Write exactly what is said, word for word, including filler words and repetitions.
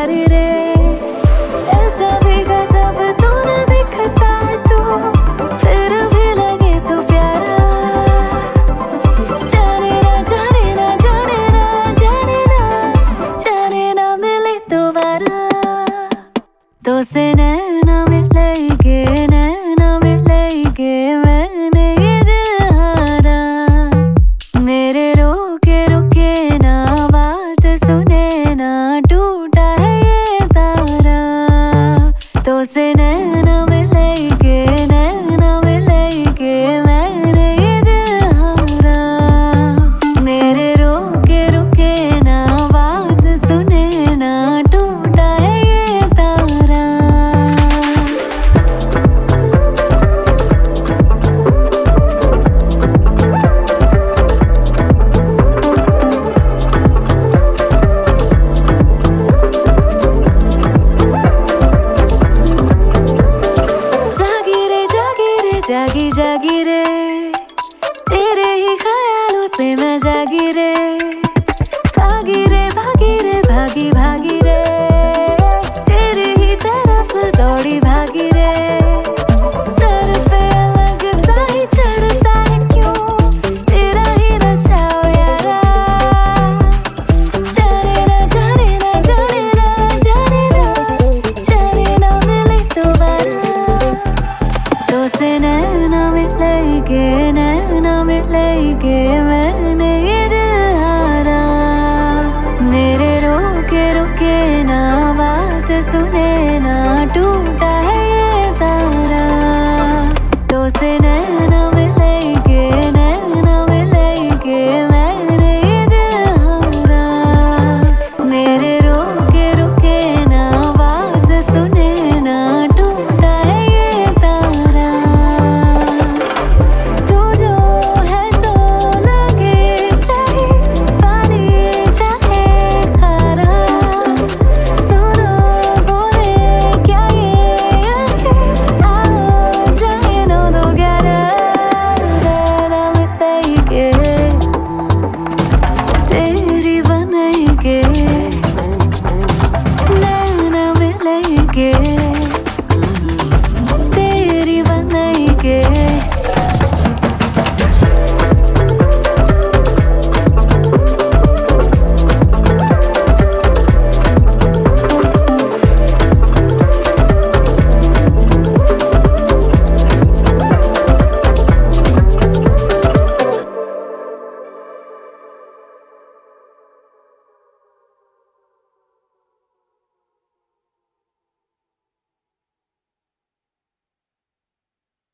प्यारी रे, ऐसा भी गजब तू न दिखता तू, फिर भी लगे तू प्यारा। जाने ना जाने ना जाने ना जाने ना जाने ना मिले दोबारा, तो से नैना मिलेंगे नैना मिलेंगे मैंने ये दिल हारा। मेरे रोके रुके ना बात सुने ना टूटा है ये तारा, तो से नैना मिलेंगे नैना मिलेंगे मैंने ये दिल हारा। मेरे रोके रुके ना बात सुने ना टूटा है ये तारा। जागी जागी रे, तेरे ही ख्यालों से मैं जागी रे, भागी रे भागी रे भागी भागी रे, तेरी ही तरफ दौड़ी भागी रे। सर पे अलग सा ही चढ़ता है क्यों, तेरा ही नशा ओ यारा। जाने ना जाने ना जाने ना जाने ना जाने ना मिले दोबारा, तो से नैना मिलेंगे नैना मिलेंगे मैंने ये दिल हारा। मेरे रोके रुके ना बात सुने ना टूटा है ये तारा, तो से नैना मिलेंगे नैना मिलेंगे मैंने ये दिल हारा। मेरे रोके रुके ना बात सुने ना टूटा है ये तारा। तू जो है तो लगे सही, पानी चाहे खारा, सुनो बोले क्या ये आंखें, आओ जाए नौ दो ग्यारह। नैना मिलेंगे तेरी बनेंगे, नैना मिलेंगे।